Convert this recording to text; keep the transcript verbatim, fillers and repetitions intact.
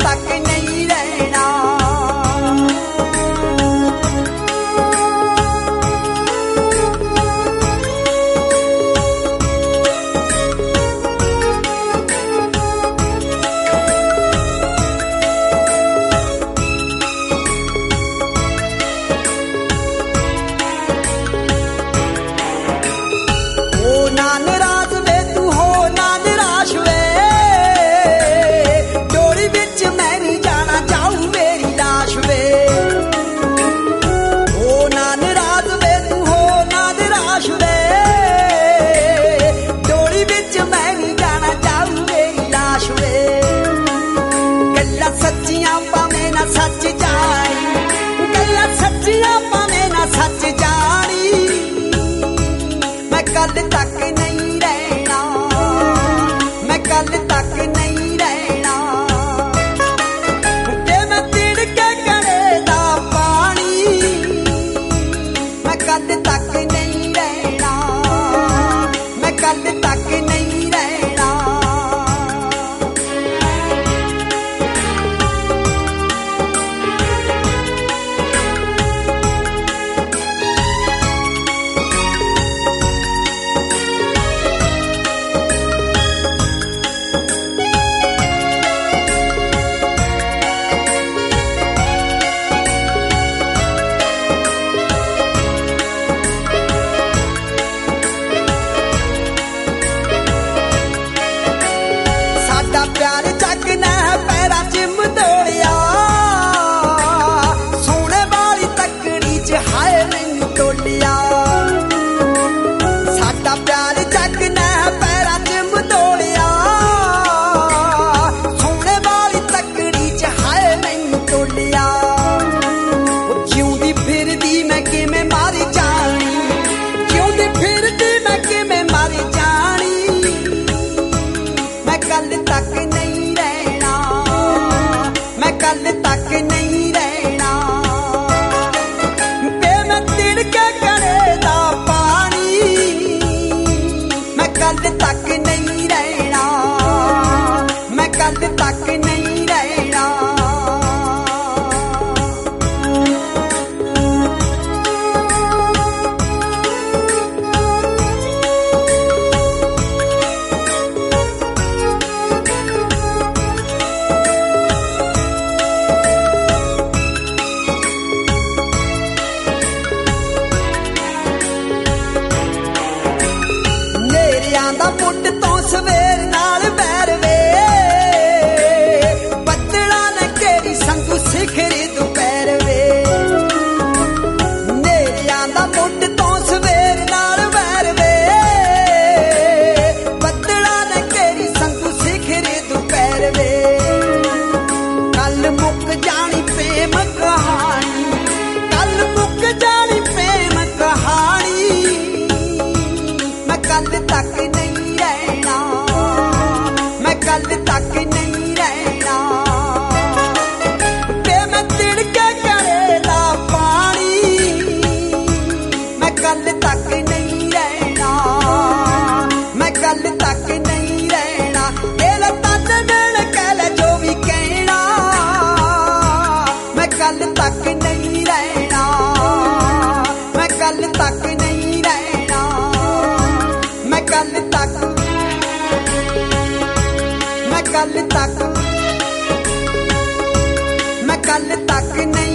तक नहीं रहना। सच्चियां भावें ना सच जानी, गल्लां सच्चियां भावें ना सच जानी, मैं कल तक नहीं रहना, मैं कल तक नहीं रहना। ते मैं तिड़के गले दा पानी, मैं कल तक नहीं रहना, मैं कल तक नहीं रहना। प्यार जग ने पैरा च मदोड़िया, सोने वाली तकड़ी च हाय मैनू तोलिया। साडा प्यार जग ने पैरा च मदोड़िया, सोने वाली तकड़ी च हाय मैनू तोलिया। जिउंदी फिरदी मैं किवें मारी जानी, जिउंदी फिरदी मैं किवें मारी जानी, मैं कल तक नहीं रहना, मैं कल तक नहीं रहना। बे मैं तिड़के गले दा पानी, मैं कल तक नहीं रहना, मैं कल तक नहीं रहना। दा मुंड तो सवेर नाल बैर वे, बदला ने केरी संगू सिखरी दोपहर वे। नेरियां दा मुंड तो सवेर नाल बैर वे, बदला ने केरी संगू सिखरी दोपहर वे। कल मुक जानी प्रेम कहानी, कल मुक जानी प्रेम कहानी, मैं कल तक नहीं रहना, मैं कल तक नहीं रहना। ते मैं तिड़के गले दा पानी, मैं कल तक नहीं रहना, मैं कल तक नहीं रहना। ए लतां ते मिल के ले जो भी कहना, मैं कल तक नहीं रहना, मैं कल तक नहीं रहना, मैं कल तक, मैं कल तक, मैं कल तक नहीं